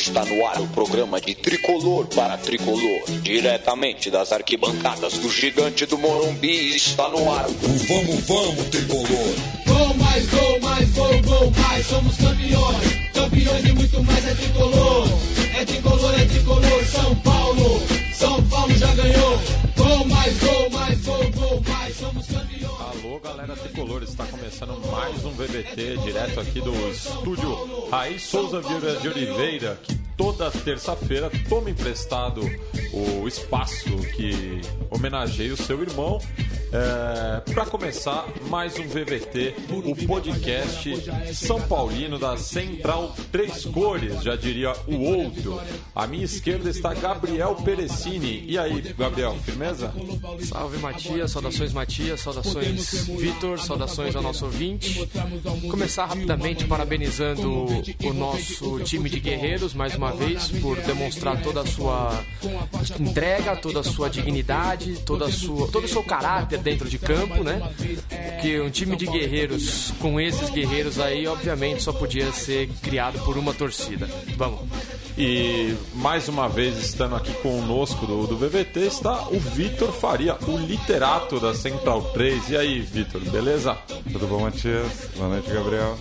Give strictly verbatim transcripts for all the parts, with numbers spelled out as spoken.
Está no ar o programa de Tricolor para Tricolor. Diretamente das arquibancadas do Gigante do Morumbi, está no ar o Vamos, Vamos, Tricolor. Gol mais, gol mais, gol, gol mais, somos campeões. Campeões e muito mais é Tricolor. É Tricolor, é Tricolor, São Paulo. São Paulo já ganhou. Gol mais, gol mais, gol, gol mais, somos campeões. Alô, galera Tricolor, está começando mais um V B T, direto aqui do estúdio Raiz Souza Vieira de Oliveira, que toda terça-feira toma emprestado o espaço que homenageia o seu irmão. É, para começar, mais um V V T, o podcast São Paulino da Central Três Cores, já diria o outro. À minha esquerda está Gabriel Perecini. E aí, Gabriel, firmeza? Salve, Matias, saudações, Matias, saudações, Vitor, saudações ao nosso ouvinte. Começar rapidamente parabenizando o nosso time de guerreiros, mais uma vez, por demonstrar toda a sua entrega, toda a sua dignidade, toda a sua, todo o seu caráter dentro de campo, né? Porque um time de guerreiros com esses guerreiros aí, obviamente, só podia ser criado por uma torcida. Vamos. E mais uma vez estando aqui conosco do, do V V T está o Vitor Faria, o literato da Central três. E aí, Vitor, beleza? Tudo bom, Matias? Boa noite, Gabriel.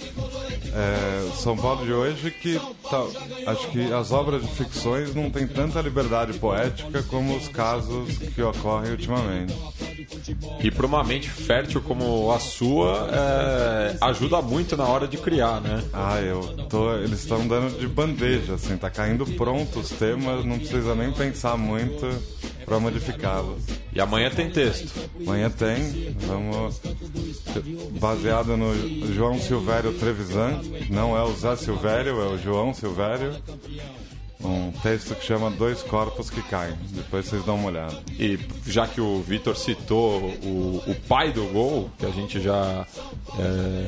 É, São Paulo de hoje que tá, acho que as obras de ficções não tem tanta liberdade poética como os casos que ocorrem ultimamente. E para uma mente fértil como a sua, é, ajuda muito na hora de criar, né? Ah, eu tô, eles estão dando de bandeja, assim, tá caindo pronto os temas, não precisa nem pensar muito para modificá-los. E amanhã tem texto. Amanhã tem, vamos, baseado no João Silvério Trevisan, não é o Zé Silvério, é o João Silvério. Um texto que chama Dois Corpos que Caem. Depois vocês dão uma olhada. E já que o Vitor citou o, o pai do gol, que a gente já é,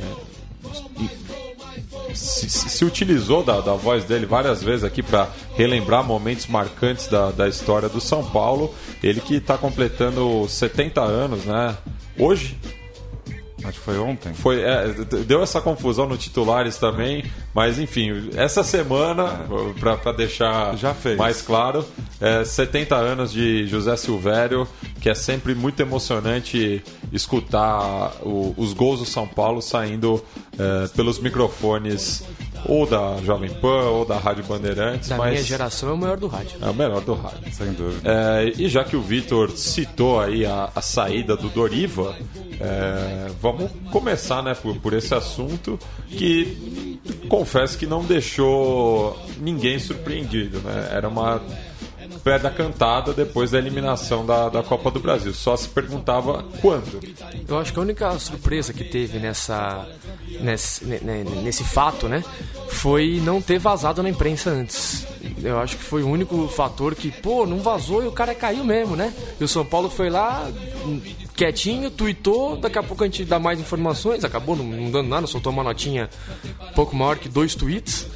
se, se utilizou da, da voz dele várias vezes aqui para relembrar momentos marcantes da, da história do São Paulo. Ele que está completando setenta anos, né? Hoje. Acho que foi ontem. Foi, é, deu essa confusão no titulares também, mas enfim, essa semana, é. para deixar Já fez. mais claro, é, setenta anos de José Silvério, que é sempre muito emocionante escutar o, os gols do São Paulo saindo é, pelos microfones ou da Jovem Pan ou da Rádio Bandeirantes. Da mas minha geração é o melhor do rádio. É o melhor do rádio. Sem dúvida. É, e já que o Vitor citou aí a, a saída do Doriva, é, vamos começar, né, por, por esse assunto que confesso que não deixou ninguém surpreendido, né? Era uma pedra cantada depois da eliminação da, da Copa do Brasil. Só se perguntava quando. Eu acho que a única surpresa que teve nessa, nesse, nesse fato, né, foi não ter vazado na imprensa antes. Eu acho que foi o único fator que, pô, não vazou e o cara caiu mesmo, né? E o São Paulo foi lá quietinho, tuitou, daqui a pouco a gente dá mais informações, acabou não, não dando nada, soltou uma notinha um pouco maior que dois tweets.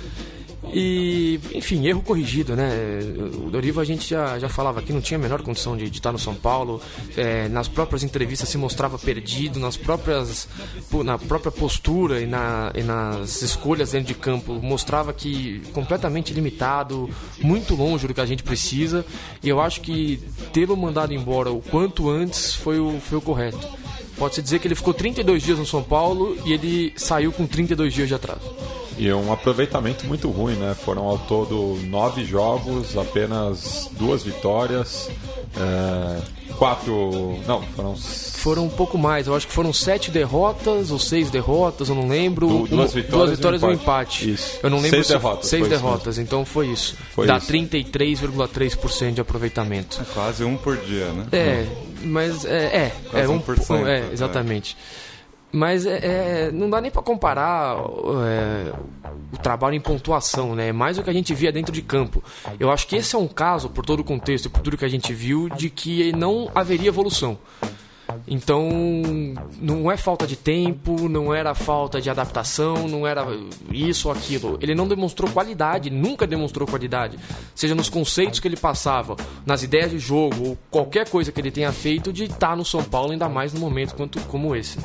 E, enfim, erro corrigido, né? O Doriva a gente já, já falava que não tinha a menor condição de, de estar no São Paulo. É, nas próprias entrevistas se mostrava perdido, nas próprias, na própria postura e, na, e nas escolhas dentro de campo mostrava que completamente limitado, muito longe do que a gente precisa. E eu acho que tê-lo mandado embora o quanto antes foi o, foi o correto. Pode-se dizer que ele ficou trinta e dois dias no São Paulo e ele saiu com trinta e dois dias de atraso. E um aproveitamento muito ruim, né? Foram ao todo nove jogos, apenas duas vitórias, é, quatro... Não, foram... Foram um pouco mais, eu acho que foram sete derrotas ou seis derrotas, eu não lembro. Du- duas vitórias, duas vitórias e um empate. empate. Isso. Eu não lembro Seis se... derrotas. Seis foi derrotas, então foi isso. Foi Dá isso. trinta e três vírgula três por cento de aproveitamento. É quase um por dia, né? É, mas é... É, Quase é, um, um por cento, é exatamente. Mas é, é, não dá nem para comparar é, o trabalho em pontuação, né? É mais o que a gente via dentro de campo. Eu acho que esse é um caso, por todo o contexto e por tudo que a gente viu, de que não haveria evolução. Então, não é falta de tempo, não era falta de adaptação, não era isso ou aquilo. Ele não demonstrou qualidade, nunca demonstrou qualidade. Seja nos conceitos que ele passava, nas ideias de jogo, ou qualquer coisa que ele tenha feito de estar no São Paulo, ainda mais num momento quanto, como esse.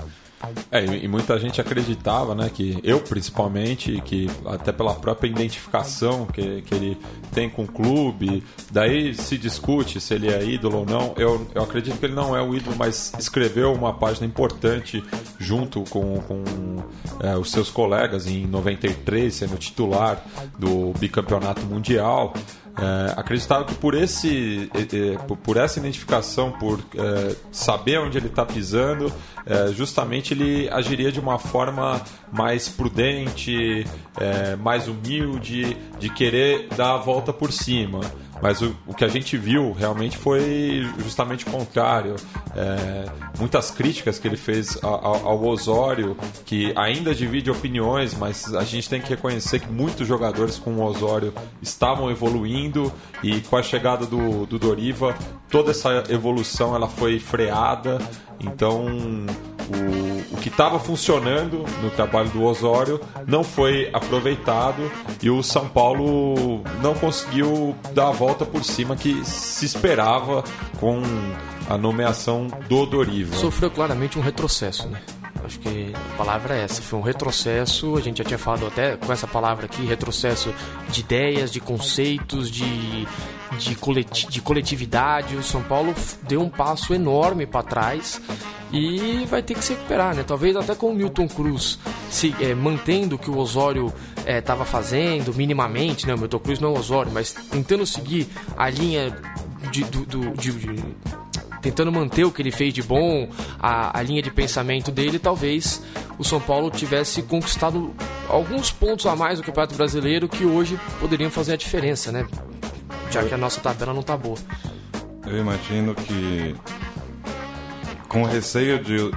É, e muita gente acreditava, né, que eu principalmente, que até pela própria identificação que, que ele tem com o clube, daí se discute se ele é ídolo ou não. Eu, eu acredito que ele não é o ídolo, mas escreveu uma página importante junto com, com é, os seus colegas em noventa e três, sendo titular do bicampeonato mundial. É, acreditava que por, esse, é, por, por essa identificação, por é, saber onde ele está pisando, é, justamente ele agiria de uma forma mais prudente, é, mais humilde, de querer dar a volta por cima. Mas o, o que a gente viu realmente foi justamente o contrário. É, muitas críticas que ele fez ao, ao Osório, que ainda divide opiniões, mas a gente tem que reconhecer que muitos jogadores com o Osório estavam evoluindo, e com a chegada do, do Doriva, toda essa evolução ela foi freada. Então o, o que estava funcionando no trabalho do Osório não foi aproveitado, e o São Paulo não conseguiu dar a volta por cima que se esperava com a nomeação do Doriva. Sofreu claramente um retrocesso, né? Acho que a palavra é essa, foi um retrocesso. A gente já tinha falado até com essa palavra aqui, retrocesso de ideias, de conceitos, de, de, coleti- de coletividade. O São Paulo deu um passo enorme para trás e vai ter que se recuperar, né? Talvez até com o Milton Cruz se, é, mantendo o que o Osório estava é, fazendo minimamente, né? O Milton Cruz não é o Osório, mas tentando seguir a linha de, do, do, de, de tentando manter o que ele fez de bom, a, a linha de pensamento dele, talvez o São Paulo tivesse conquistado alguns pontos a mais do Campeonato Brasileiro que hoje poderiam fazer a diferença, né? Já que a nossa tabela não tá boa. Eu imagino que, com receio de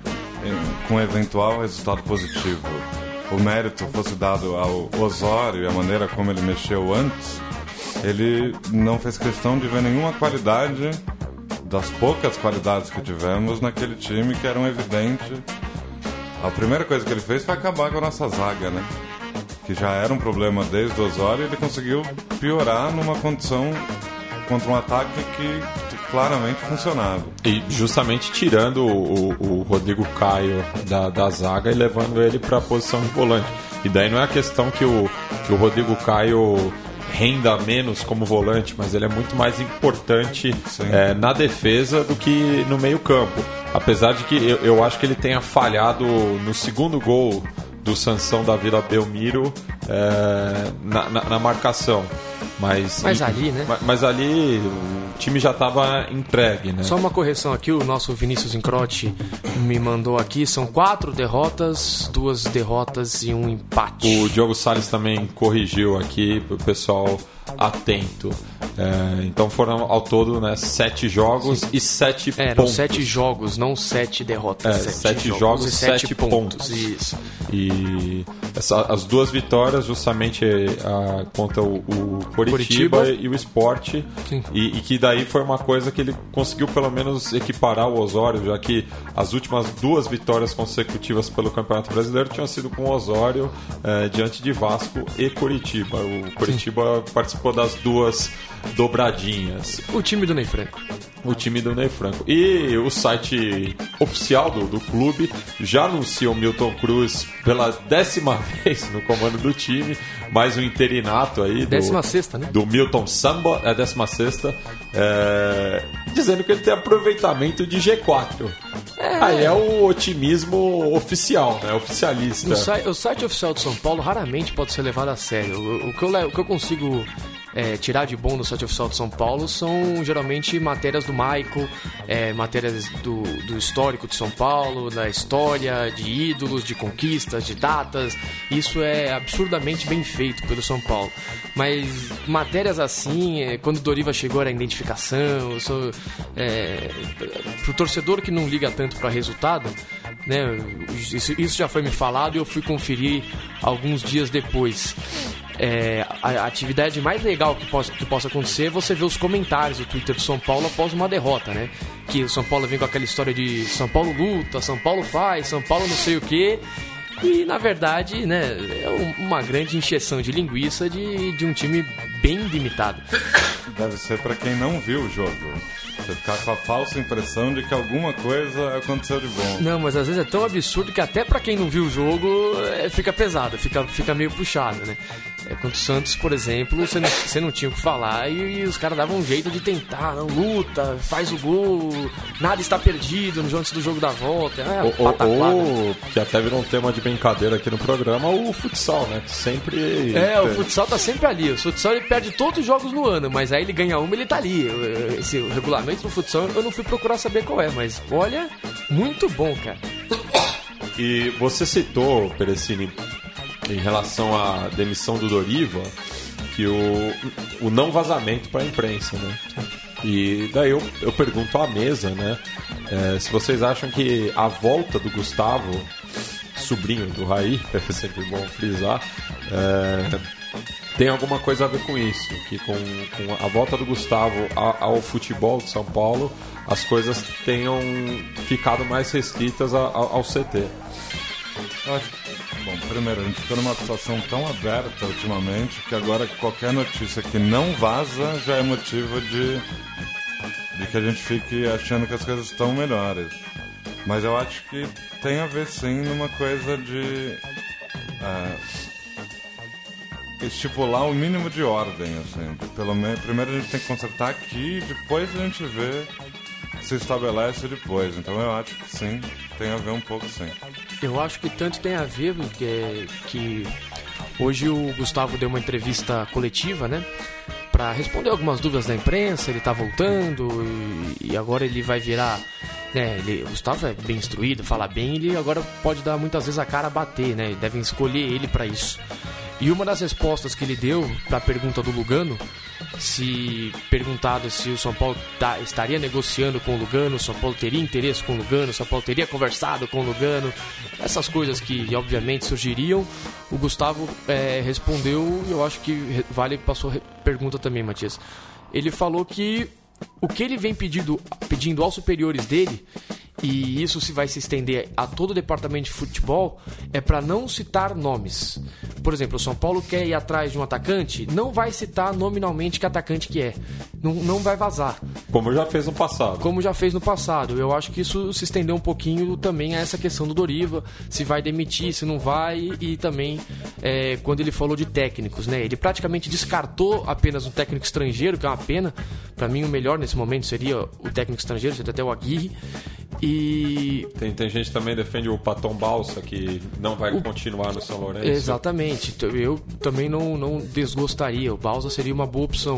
com eventual resultado positivo, o mérito fosse dado ao Osório e a maneira como ele mexeu antes, ele não fez questão de ver nenhuma qualidade das poucas qualidades que tivemos naquele time, que eram evidentes. A primeira coisa que ele fez foi acabar com a nossa zaga, né? Que já era um problema desde o Osório, e ele conseguiu piorar numa condição contra um ataque que claramente funcionava. E justamente tirando o, o Rodrigo Caio da, da zaga e levando ele para a posição de volante. E daí não é a questão que o, que o Rodrigo Caio renda menos como volante, mas ele é muito mais importante é, na defesa do que no meio campo. Apesar de que eu, eu acho que ele tenha falhado no segundo gol do Sansão da Vila Belmiro é, na, na, na marcação. Mas, mas e, ali, né? Mas, mas ali o time já estava entregue, né? Só uma correção aqui, o nosso Vinícius Incrotti me mandou aqui, são quatro derrotas, duas derrotas e um empate. O Diogo Salles também corrigiu aqui para o pessoal atento. É, então foram ao todo, né, sete jogos Sim. e sete é, pontos. sete jogos, não sete derrotas. É, sete, sete jogos, jogos e e sete, sete pontos. pontos. Isso. E essa, as duas vitórias justamente a, contra o, o Coritiba, Coritiba e o Sport, e, e que daí foi uma coisa que ele conseguiu pelo menos equiparar o Osório, já que as últimas duas vitórias consecutivas pelo Campeonato Brasileiro tinham sido com o Osório é, diante de Vasco e Coritiba. O Coritiba Sim. participou das duas dobradinhas. O time do Ney Franco. O time do Ney Franco. E o site oficial do, do clube já anunciou o Milton Cruz pela décima vez no comando do time, mais um interinato aí do, décima sexta, né? do Milton Samba, é a décima sexta, é, dizendo que ele tem aproveitamento de G quatro. É. Aí é o otimismo oficial, né? Oficialista. O site, o site oficial de São Paulo raramente pode ser levado a sério. O, o, que, eu, o que eu consigo É, tirar de bom no site oficial de São Paulo são geralmente matérias do Maico, é, matérias do, do histórico de São Paulo, da história, de ídolos, de conquistas, de datas. Isso é absurdamente bem feito pelo São Paulo. Mas matérias assim, é, quando o Doriva chegou era a identificação. Sou, é, pro torcedor que não liga tanto para resultado, né, isso, isso já foi me falado e eu fui conferir alguns dias depois. É, a, a atividade mais legal que possa, que possa acontecer é você ver os comentários do Twitter do São Paulo após uma derrota, né? Que o São Paulo vem com aquela história de São Paulo luta, São Paulo faz, São Paulo não sei o quê. E na verdade, né, é uma grande encheção de linguiça de, de um time bem limitado. Deve ser para quem não viu o jogo. Você ficar com a falsa impressão de que alguma coisa aconteceu de bom. Não, mas às vezes é tão absurdo que até pra quem não viu o jogo é, fica pesado, fica, fica meio puxado, né? É, contra o Santos, por exemplo, você não, você não tinha o que falar e, e os caras davam um jeito de tentar, não, luta, faz o gol, nada está perdido no antes do jogo da volta. É, ou, ou, que até virou um tema de brincadeira aqui no programa, o futsal, né? Que sempre... É, o futsal tá sempre ali. O futsal ele perde todos os jogos no ano, mas aí ele ganha uma, ele tá ali. Esse o regulamento do futsal eu não fui procurar saber qual é, mas olha, muito bom, cara. E você citou, Perecini, em relação à demissão do Doriva, que o, o não vazamento para a imprensa, né? E daí eu, eu pergunto à mesa, né? É, se vocês acham que a volta do Gustavo, sobrinho do Raí, é sempre bom frisar, é, tem alguma coisa a ver com isso, que com, com a volta do Gustavo ao, ao futebol de São Paulo, as coisas tenham ficado mais restritas a, a, ao C T. Bom, primeiro, a gente ficou numa situação tão aberta ultimamente que agora qualquer notícia que não vaza já é motivo de, de que a gente fique achando que as coisas estão melhores. Mas eu acho que tem a ver sim numa coisa de é, estipular o mínimo de ordem, assim. Pelo menos, primeiro a gente tem que consertar aqui e depois a gente vê se estabelece depois. Então eu acho que sim, tem a ver um pouco sim. Eu acho que tanto tem a ver que, que hoje o Gustavo deu uma entrevista coletiva, né? Para responder algumas dúvidas da imprensa, ele tá voltando e, e agora ele vai virar... Né, ele, o Gustavo é bem instruído, fala bem, ele agora pode dar muitas vezes a cara a bater, né? Devem escolher ele para isso. E uma das respostas que ele deu para a pergunta do Lugano, se perguntado se o São Paulo tá, estaria negociando com o Lugano, o São Paulo teria interesse com o Lugano, o São Paulo teria conversado com o Lugano, essas coisas que obviamente surgiriam, o Gustavo é, respondeu, e eu acho que vale para a sua pergunta também, Matias. Ele falou que o que ele vem pedindo, pedindo aos superiores dele, e isso se vai se estender a todo o departamento de futebol, é para não citar nomes. Por exemplo, o São Paulo quer ir atrás de um atacante, não vai citar nominalmente que atacante que é. Não, não vai vazar. Como já fez no passado. Como já fez no passado. Eu acho que isso se estendeu um pouquinho também a essa questão do Doriva, se vai demitir, se não vai, e também é, quando ele falou de técnicos, né? Ele praticamente descartou apenas um técnico estrangeiro, que é uma pena. Para mim o melhor nesse momento seria o técnico estrangeiro, seria até o Aguirre. E... Tem, tem gente que também defende o Paton Balsa, que não vai o... continuar no São Lourenço. Exatamente. Eu também não, não desgostaria. O Balsa seria uma boa opção.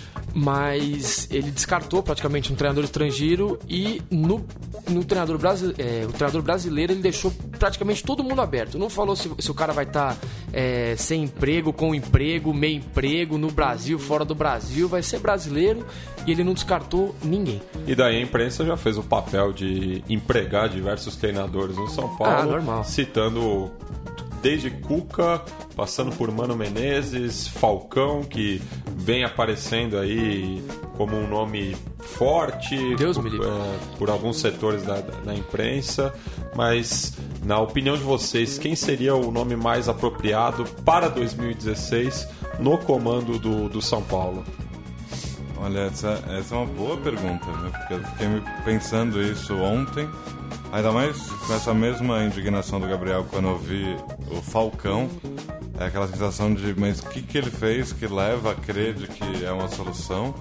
Mas ele descartou praticamente um treinador estrangeiro e no, no treinador, brasile... é, o treinador brasileiro ele deixou praticamente todo mundo aberto. Não falou se, se o cara vai estar tá, é, sem emprego, com emprego, meio emprego, no Brasil, fora do Brasil. Vai ser brasileiro e ele não descartou ninguém. E daí a imprensa já fez o papel de empregar diversos treinadores no São Paulo, ah, normal. Citando desde Cuca, passando por Mano Menezes, Falcão, que vem aparecendo aí como um nome forte Deus por, me livre. É, por alguns setores da, da, da imprensa, mas na opinião de vocês, quem seria o nome mais apropriado para dois mil e dezesseis no comando do, do São Paulo? Olha, essa, essa é uma boa pergunta, né? Porque eu fiquei pensando isso ontem, ainda mais com essa mesma indignação do Gabriel quando eu vi o Falcão, é aquela sensação de, mas o que, que ele fez que leva a crer de que é uma solução?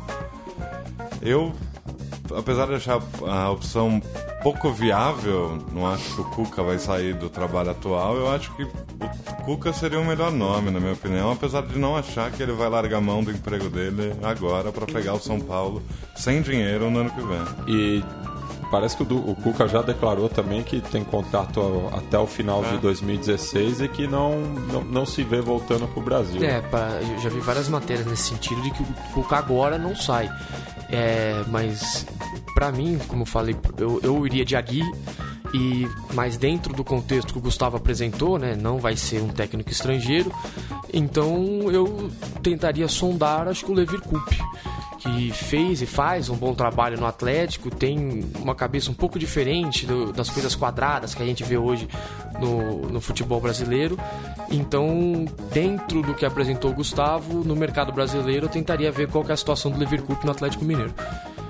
Eu, apesar de achar a opção pouco viável, não acho que o Cuca vai sair do trabalho atual, eu acho que o Cuca seria o melhor nome, na minha opinião, apesar de não achar que ele vai largar a mão do emprego dele agora para pegar o São Paulo sem dinheiro no ano que vem. E parece que o, o Cuca já declarou também que tem contrato até o final é. de dois mil e dezesseis e que não, não, não se vê voltando pro Brasil. É, pra, eu já vi várias matérias nesse sentido de que o Cuca agora não sai. É, mas pra mim, como eu falei, eu, eu iria de Aguirre, e, mas dentro do contexto que o Gustavo apresentou, né, não vai ser um técnico estrangeiro, então eu tentaria sondar, acho que o Levir Coupe, que fez e faz um bom trabalho no Atlético, tem uma cabeça um pouco diferente do, das coisas quadradas que a gente vê hoje no, no futebol brasileiro. Então, dentro do que apresentou o Gustavo, no mercado brasileiro, eu tentaria ver qual que é a situação do Levir Coupe no Atlético Mineiro.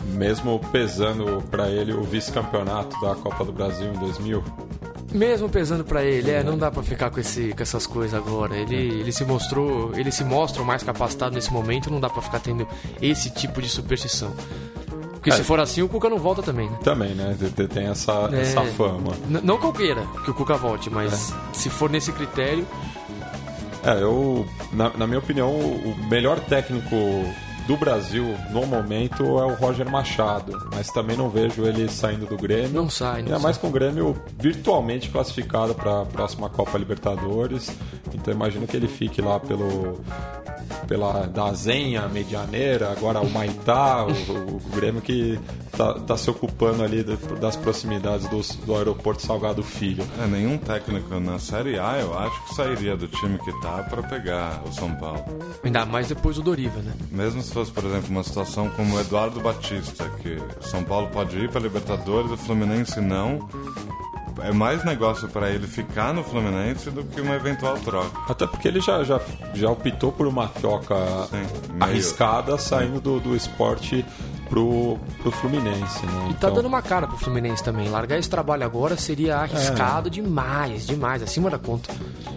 Mesmo pesando para ele o vice-campeonato da Copa do Brasil em dois mil? Mesmo pesando pra ele, é, não dá pra ficar com, esse, com essas coisas agora. Ele, ele se mostrou, ele se mostra o mais capacitado nesse momento, não dá pra ficar tendo esse tipo de superstição. Porque é, se for assim, o Cuca não volta também, né? Também, né? Tem essa, é, essa fama. N- não que eu queira que o Cuca volte, mas é. se for nesse critério... É, eu, na, na minha opinião, o melhor técnico do Brasil, no momento, é o Roger Machado. Mas também não vejo ele saindo do Grêmio. Não sai, não Ainda sai. mais com o Grêmio virtualmente classificado para a próxima Copa Libertadores. Então imagino que ele fique lá pelo... pela Dazenha, Medianeira, agora o Maitá, o, o, o Grêmio que tá, tá se ocupando ali de, das proximidades do, do aeroporto Salgado Filho. É, nenhum técnico na Série A, eu acho que sairia do time que tá para pegar o São Paulo. Ainda mais depois do Doriva, né? Mesmo se fosse, por exemplo, uma situação como o Eduardo Batista, que São Paulo pode ir para Libertadores, o Fluminense não... É mais negócio para ele ficar no Fluminense do que uma eventual troca. Até porque ele já, já, já optou por uma troca Sim, arriscada saindo do, do esporte pro, pro Fluminense. Né? E tá então... dando uma cara pro Fluminense também. Largar esse trabalho agora seria arriscado é. demais, demais, acima da conta.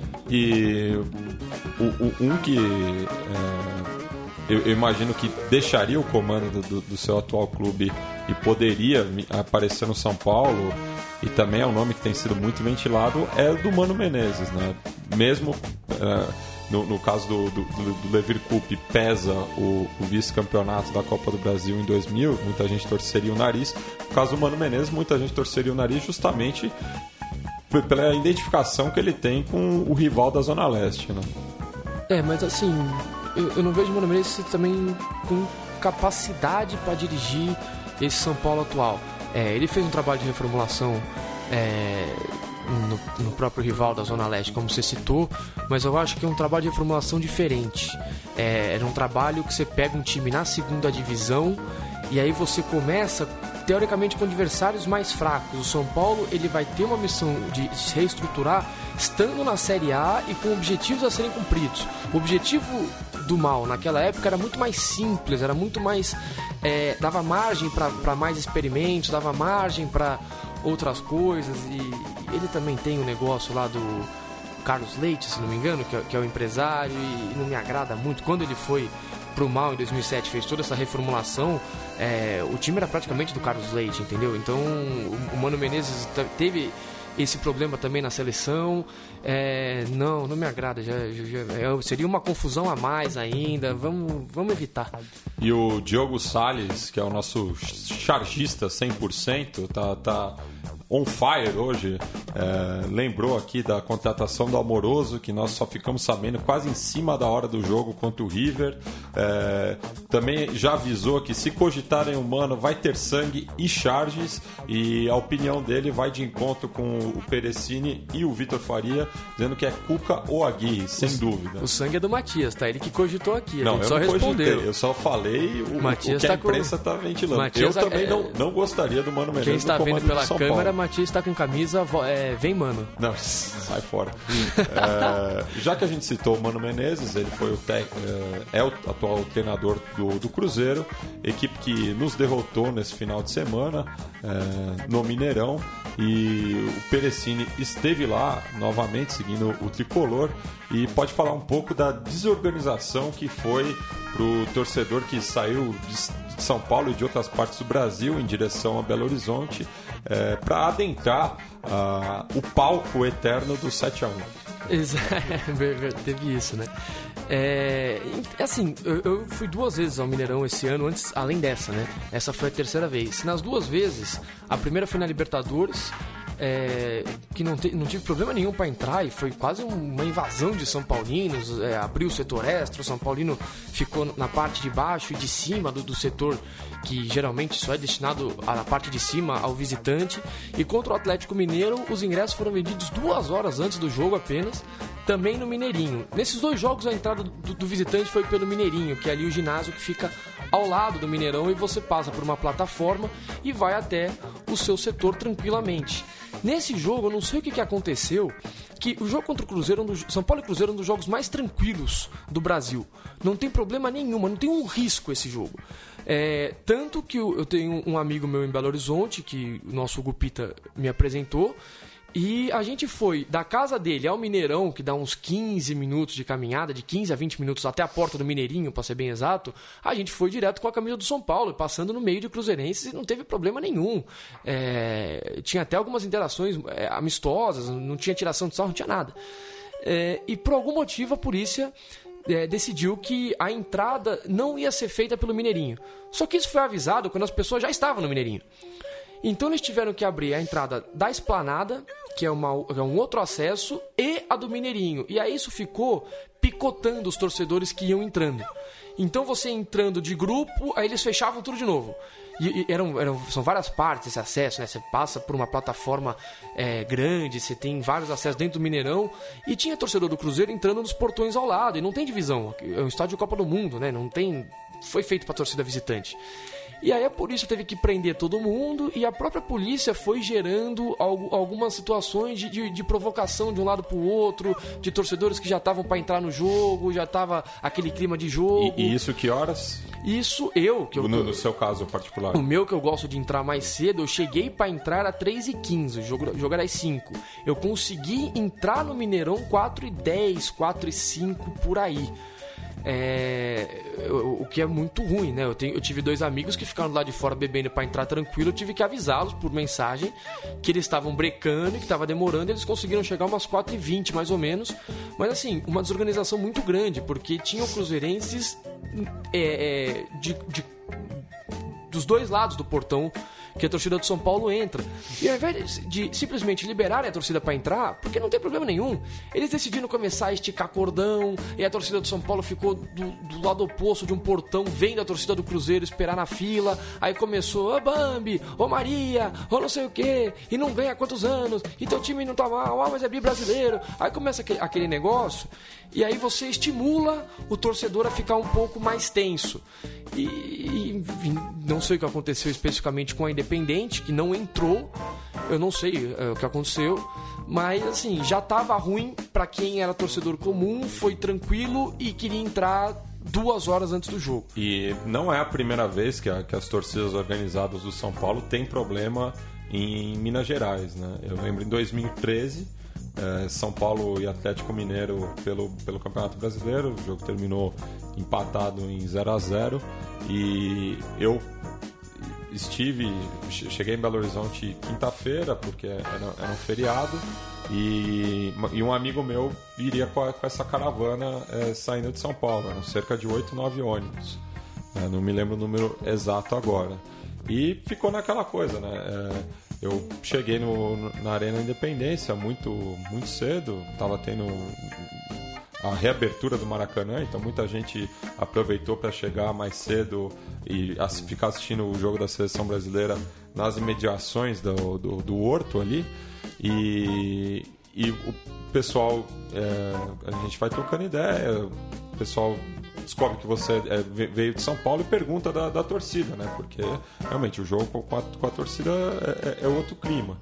E o, o, um que é, eu, eu imagino que deixaria o comando do, do, do seu atual clube e poderia aparecer no São Paulo, e também é um nome que tem sido muito ventilado, é o do Mano Menezes, né? Mesmo uh, no, no caso do, do, do Levir Coupe, pesa o, o vice-campeonato da Copa do Brasil em dois mil, muita gente torceria o nariz. No caso do Mano Menezes, muita gente torceria o nariz justamente pela identificação que ele tem com o rival da Zona Leste, né? É, mas assim, eu, eu não vejo o Mano Menezes também com capacidade para dirigir esse São Paulo atual. É, ele fez um trabalho de reformulação é, no, no próprio rival da Zona Leste, como você citou, mas eu acho que é um trabalho de reformulação diferente. É, era um trabalho que você pega um time na segunda divisão e aí você começa, teoricamente, com adversários mais fracos. O São Paulo ele vai ter uma missão de se reestruturar estando na Série A e com objetivos a serem cumpridos. O objetivo do Mal naquela época era muito mais simples, era muito mais... É, dava margem para mais experimentos, dava margem para outras coisas, e ele também tem um negócio lá do Carlos Leite, se não me engano, que é, que é o empresário, e não me agrada muito. Quando ele foi pro Mal em dois mil e sete, fez toda essa reformulação, é, o time era praticamente do Carlos Leite, entendeu? Então o, o Mano Menezes teve esse problema também na seleção. É, não, não me agrada, já, já, já, seria uma confusão a mais ainda, vamos, vamos evitar. E o Diogo Salles, que é o nosso chargista cem por cento, tá, tá on fire hoje, é, lembrou aqui da contratação do Amoroso, que nós só ficamos sabendo quase em cima da hora do jogo contra o River. É, também já avisou que se cogitarem humano vai ter sangue e charges, e a opinião dele vai de encontro com o Perecini e o Vitor Faria, dizendo que é Cuca ou Aguirre, sem o, dúvida. O sangue é do Matias, tá? Ele que cogitou aqui, a não, gente eu só não respondeu. Cogitei, eu só falei o, o que tá a imprensa está ventilando. Matias, eu também é... não, não gostaria do Mano Menezes. Quem está vendo pela São câmera, Paulo. Matias está com camisa, é, vem Mano. Não, sai fora. é, já que a gente citou o Mano Menezes, ele foi o tec, é, é o atual treinador do, do Cruzeiro, equipe que nos derrotou nesse final de semana é, no Mineirão, e o Perecini esteve lá novamente seguindo o tricolor, e pode falar um pouco da desorganização que foi pro torcedor que saiu de São Paulo e de outras partes do Brasil em direção a Belo Horizonte, é, para adentrar uh, o palco eterno do sete a um. Teve isso, né? É, assim, eu, eu fui duas vezes ao Mineirão esse ano, antes, além dessa, né? Essa foi a terceira vez. Nas duas vezes, a primeira foi na Libertadores, é, que não, te, não tive problema nenhum para entrar, e foi quase uma invasão de São Paulinos. É, abriu o setor extra, o São Paulino ficou na parte de baixo e de cima do, do setor que geralmente só é destinado à parte de cima ao visitante. E contra o Atlético Mineiro, os ingressos foram vendidos duas horas antes do jogo apenas, também no Mineirinho. Nesses dois jogos, a entrada do, do visitante foi pelo Mineirinho, que é ali o ginásio que fica ao lado do Mineirão, e você passa por uma plataforma e vai até o seu setor tranquilamente. Nesse jogo, eu não sei o que, que aconteceu, que o jogo contra o Cruzeiro, um dos, São Paulo e Cruzeiro é um dos jogos mais tranquilos do Brasil. Não tem problema nenhum, não tem um risco esse jogo. É, tanto que eu, eu tenho um amigo meu em Belo Horizonte, que o nosso Gupita me apresentou, e a gente foi da casa dele ao Mineirão, que dá uns quinze minutos de caminhada, de quinze a vinte minutos até a porta do Mineirinho, para ser bem exato. A gente foi direto com a camisa do São Paulo, passando no meio de cruzeirenses e não teve problema nenhum. É, tinha até algumas interações é, amistosas, não tinha tiração de sarro, não tinha nada. É, e por algum motivo a polícia é, decidiu que a entrada não ia ser feita pelo Mineirinho. Só que isso foi avisado quando as pessoas já estavam no Mineirinho. Então eles tiveram que abrir a entrada da Esplanada, que é, uma, é um outro acesso, e a do Mineirinho. E aí isso ficou picotando os torcedores que iam entrando. Então você entrando de grupo, aí eles fechavam tudo de novo. E, e eram, eram, são várias partes esse acesso, né? Você passa por uma plataforma é, grande, você tem vários acessos dentro do Mineirão. E tinha torcedor do Cruzeiro entrando nos portões ao lado. E não tem divisão, é um estádio de Copa do Mundo, né? Não tem, foi feito para torcida visitante. E aí a polícia teve que prender todo mundo e a própria polícia foi gerando algumas situações de, de, de provocação de um lado pro outro, de torcedores que já estavam para entrar no jogo, já tava aquele clima de jogo. E, e isso que horas? Isso eu... Que eu no, no seu caso particular. O meu, que eu gosto de entrar mais cedo, eu cheguei para entrar às três e quinze, o jogo, o jogo era às cinco. Eu consegui entrar no Mineirão quatro e dez, quatro e cinco, por aí. É, o, o que é muito ruim, né? Eu, tenho, eu tive dois amigos que ficaram lá de fora bebendo para entrar tranquilo. Eu tive que avisá-los por mensagem que eles estavam brecando e que estava demorando. Eles conseguiram chegar umas quatro e vinte mais ou menos. Mas assim, uma desorganização muito grande, porque tinham cruzeirenses é, é, de, de, dos dois lados do portão que a torcida do São Paulo entra. E ao invés de, de simplesmente liberarem a torcida para entrar, porque não tem problema nenhum, eles decidiram começar a esticar cordão, e a torcida do São Paulo ficou do, do lado oposto de um portão, vendo a torcida do Cruzeiro esperar na fila. Aí começou, ô Bambi, ô Maria, ô não sei o que, e não ganha há quantos anos, e teu time não tá mal, ah, mas é bi-brasileiro. Aí começa aquele, aquele negócio, e aí você estimula o torcedor a ficar um pouco mais tenso. E, e não sei o que aconteceu especificamente com a Independente, que não entrou, eu não sei é, o que aconteceu, mas assim, já estava ruim para quem era torcedor comum, foi tranquilo e queria entrar duas horas antes do jogo. E não é a primeira vez que, a, que as torcidas organizadas do São Paulo têm problema em Minas Gerais, né? Eu lembro em dois mil e treze, é, São Paulo e Atlético Mineiro pelo, pelo Campeonato Brasileiro, o jogo terminou empatado em zero a zero, e eu estive, cheguei em Belo Horizonte quinta-feira, porque era, era um feriado, e, e um amigo meu iria com, a, com essa caravana é, saindo de São Paulo. Eram cerca de oito, nove ônibus, é, não me lembro o número exato agora, e ficou naquela coisa, né? É, eu cheguei no, na Arena Independência muito, muito cedo, estava tendo a reabertura do Maracanã, então muita gente aproveitou para chegar mais cedo e ficar assistindo o jogo da Seleção Brasileira nas imediações do, do, do Horto ali. E, e o pessoal, é, a gente vai trocando ideia, o pessoal descobre que você é, veio de São Paulo e pergunta da, da torcida, né? Porque realmente o jogo com a, com a torcida é, é outro clima.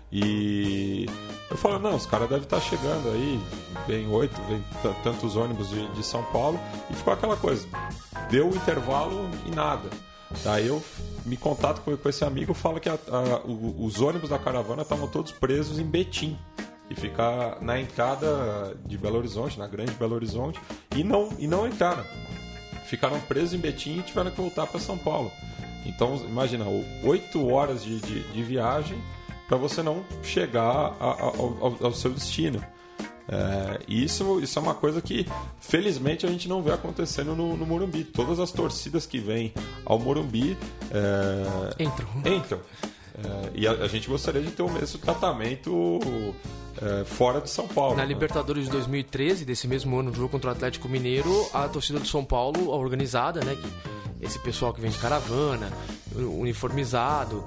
E eu falo, não, os caras devem estar chegando aí, vem oito, vem t- tantos ônibus de, de São Paulo, e ficou aquela coisa, deu o intervalo e nada. Daí eu me contato com, com esse amigo, falo que a, a, o, os ônibus da caravana estavam todos presos em Betim, e ficar na entrada de Belo Horizonte, na grande Belo Horizonte, e não, e não entraram. Ficaram presos em Betim e tiveram que voltar para São Paulo. Então, imagina, oito horas de, de, de viagem para você não chegar a, a, ao, ao seu destino. É, e isso, isso é uma coisa que, felizmente, a gente não vê acontecendo no, no Morumbi. Todas as torcidas que vêm ao Morumbi é, entram. entram. É, e a, a gente gostaria de ter o mesmo tratamento é, fora de São Paulo. Na né? Libertadores de dois mil e treze, desse mesmo ano, no jogo contra o Atlético Mineiro, a torcida do São Paulo, a organizada, né, que esse pessoal que vem de caravana, uniformizado,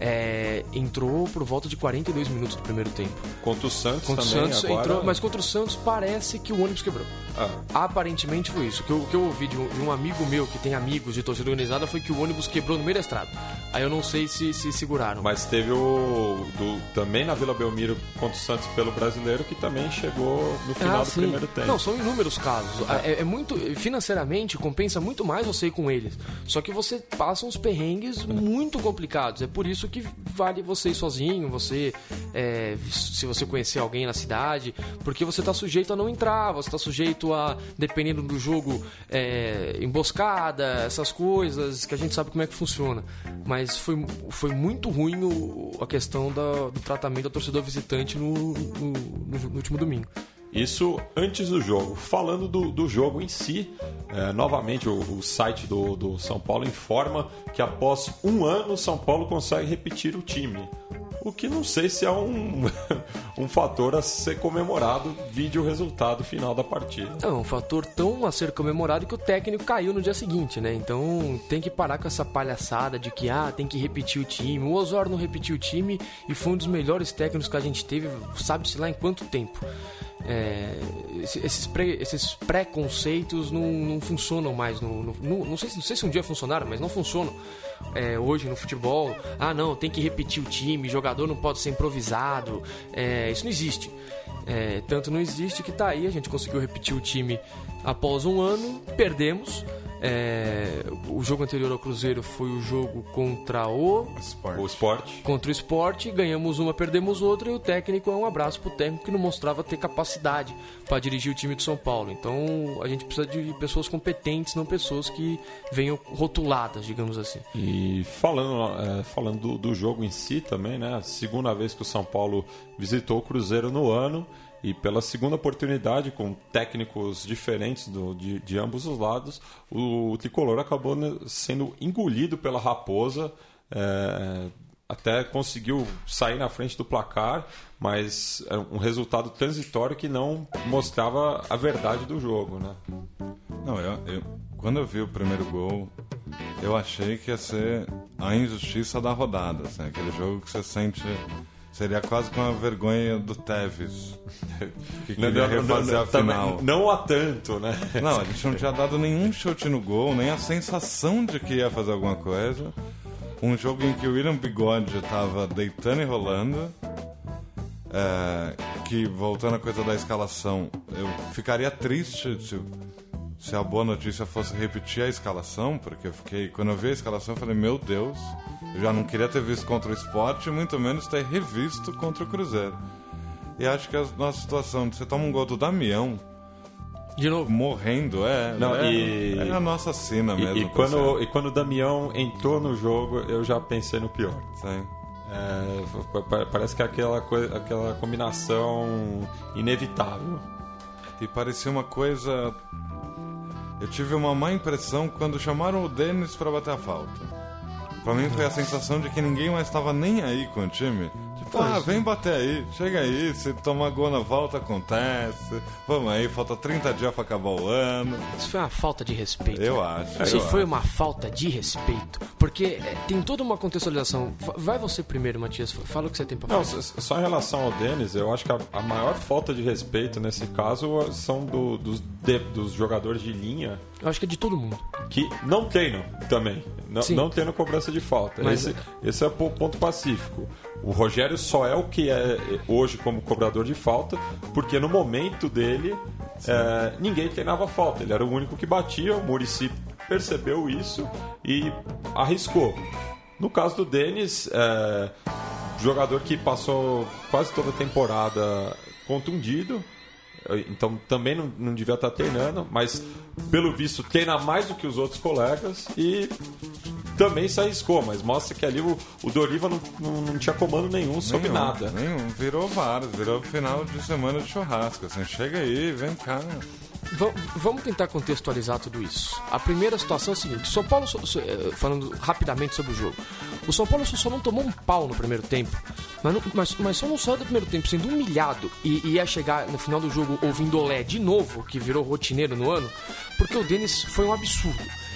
é, entrou por volta de quarenta e dois minutos do primeiro tempo. Contra o Santos contra também, o Santos agora... entrou, mas contra o Santos parece que o ônibus quebrou. Ah. Aparentemente foi isso. O que eu, o que eu ouvi de um, de um amigo meu que tem amigos de torcida organizada foi que o ônibus quebrou no meio da estrada. Aí eu não sei se, se seguraram. Mas teve o do, também na Vila Belmiro contra o Santos pelo Brasileiro, que também chegou no final ah, do sim. primeiro tempo. Não, são inúmeros casos. É, é muito, financeiramente compensa muito mais você ir com eles. Só que você passa uns perrengues muito complicados. É por isso que vale você ir sozinho, você é, se você conhecer alguém na cidade, porque você está sujeito a não entrar, você está sujeito a, dependendo do jogo, é, emboscada, essas coisas que a gente sabe como é que funciona. Mas foi, foi muito ruim o, a questão da, do tratamento do torcedor visitante no, no, no, no último domingo. Isso antes do jogo. Falando do, do jogo em si, é, novamente o, o site do, do São Paulo informa que após um ano o São Paulo consegue repetir o time. O que não sei se é um, um fator a ser comemorado, vide o resultado final da partida. É um fator tão a ser comemorado que o técnico caiu no dia seguinte, né? Então tem que parar com essa palhaçada de que ah, tem que repetir o time. O Osório não repetiu o time e foi um dos melhores técnicos que a gente teve, sabe-se lá em quanto tempo. É, esses, pré, esses preconceitos não, não funcionam mais no, no, no, não, sei, não sei se um dia funcionaram, mas não funcionam é, hoje no futebol. Ah não, tem que repetir o time, jogador não pode ser improvisado, é, isso não existe. É, tanto não existe que tá aí, a gente conseguiu repetir o time após um ano, perdemos. É, o jogo anterior ao Cruzeiro foi o jogo contra o Sport. o Sport. Contra o Sport, ganhamos uma, perdemos outra, e o técnico é um abraço pro técnico que não mostrava ter capacidade para dirigir o time do São Paulo. Então a gente precisa de pessoas competentes, não pessoas que venham rotuladas, digamos assim. E falando, é, falando do, do jogo em si também, né? Segunda vez que o São Paulo visitou o Cruzeiro no ano. E pela segunda oportunidade, com técnicos diferentes do, de, de ambos os lados, o, o Tricolor acabou sendo engolido pela Raposa, é, até conseguiu sair na frente do placar, mas é um resultado transitório que não mostrava a verdade do jogo, né? Não, eu, eu, quando eu vi o primeiro gol, eu achei que ia ser a injustiça da rodada, assim, aquele jogo que você sente... Seria quase com a vergonha do Tevez, que queria refazer a final. Não há tanto, né? Não, a gente não tinha dado nenhum chute no gol, nem a sensação de que ia fazer alguma coisa. Um jogo em que o William Bigode estava deitando e rolando. É, que, voltando à coisa da escalação, eu ficaria triste se, se a boa notícia fosse repetir a escalação, porque eu fiquei, quando eu vi a escalação, eu falei, meu Deus... Eu já não queria ter visto contra o Sport, muito menos ter revisto contra o Cruzeiro. E acho que a nossa situação de você toma um gol do Damião de novo morrendo, é, não, é, e, é a nossa sina mesmo. E, e, quando, e quando o Damião entrou no jogo, eu já pensei no pior. Sim. É, parece que é aquela, coisa, aquela combinação inevitável. E parecia uma coisa... Eu tive uma má impressão quando chamaram o Denis para bater a falta. Pra mim foi a sensação de que ninguém mais estava nem aí com o time. Tipo, ah, vem bater aí, chega aí, se tomar gol na volta acontece. Vamos aí, falta trinta dias pra acabar o ano. Isso foi uma falta de respeito. Eu acho. Isso eu foi acho. uma falta de respeito. Porque é, tem toda uma contextualização. Vai você primeiro, Matias, fala o que você tem pra falar. Não, só em relação ao Denis, eu acho que a, a maior falta de respeito nesse caso são do, dos, de, dos jogadores de linha. Eu acho que é de todo mundo. Que não treinam também. Não, não treinam cobrança de falta. Mas... Esse, esse é o ponto pacífico. O Rogério só é o que é hoje como cobrador de falta, porque no momento dele é, ninguém treinava falta. Ele era o único que batia, o Muricy percebeu isso e arriscou. No caso do Denis, é, jogador que passou quase toda a temporada contundido, então também não, não devia estar treinando, mas pelo visto treina mais do que os outros colegas e também se arriscou, mas mostra que ali o, o Doriva não, não, não tinha comando nenhum sobre nenhum, nada. Nenhum, virou vários, virou final de semana de churrasco, assim, chega aí, vem cá. V- vamos tentar contextualizar tudo isso. A primeira situação é a seguinte, São Paulo, falando rapidamente sobre o jogo, o São Paulo só não tomou um pau no primeiro tempo, mas, não, mas, mas só não saiu do primeiro tempo sendo humilhado e, e ia chegar no final do jogo ouvindo Olé de novo, que virou rotineiro no ano, porque o Denis foi um absurdo.